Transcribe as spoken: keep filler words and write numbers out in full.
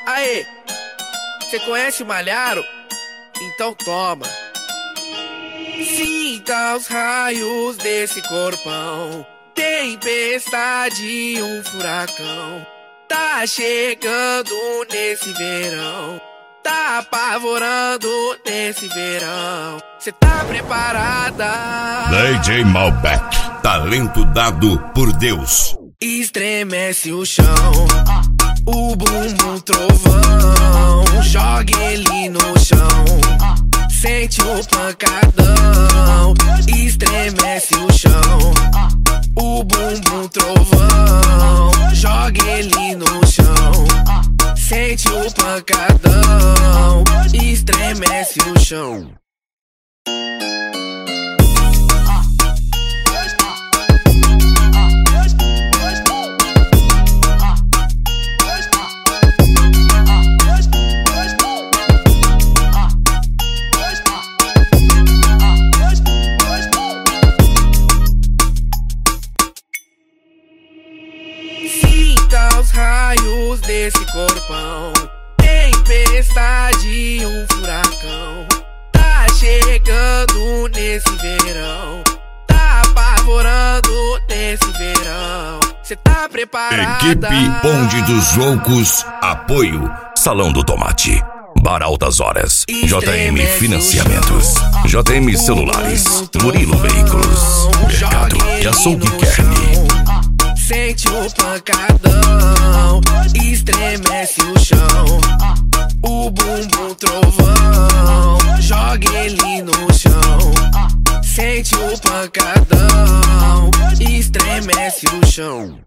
Aê, cê conhece o Malharo? Então toma. Sinta os raios desse corpão, tempestade, um furacão. Tá chegando nesse verão, tá apavorando nesse verão. Cê tá preparada? D J Malbec, talento dado por Deus. Estremece o chão, o bumbum trovão, joga ele no chão, sente o pancadão. Estremece o chão, o bumbum trovão, joga ele no chão, sente o pancadão. Estremece o chão. Sinta os raios desse corpão, tempestade, um furacão. Tá chegando nesse verão, tá apavorando nesse verão. Cê tá preparada? Equipe Bonde dos Loucos, apoio Salão do Tomate, Bar Altas Horas, J M Financiamentos, J M Celulares, Murilo Veículos, Mercado e Açougue Kern. Sente o pancadão, estremece o chão, o bumbum trovão, joga ele no chão, sente o pancadão, estremece o chão.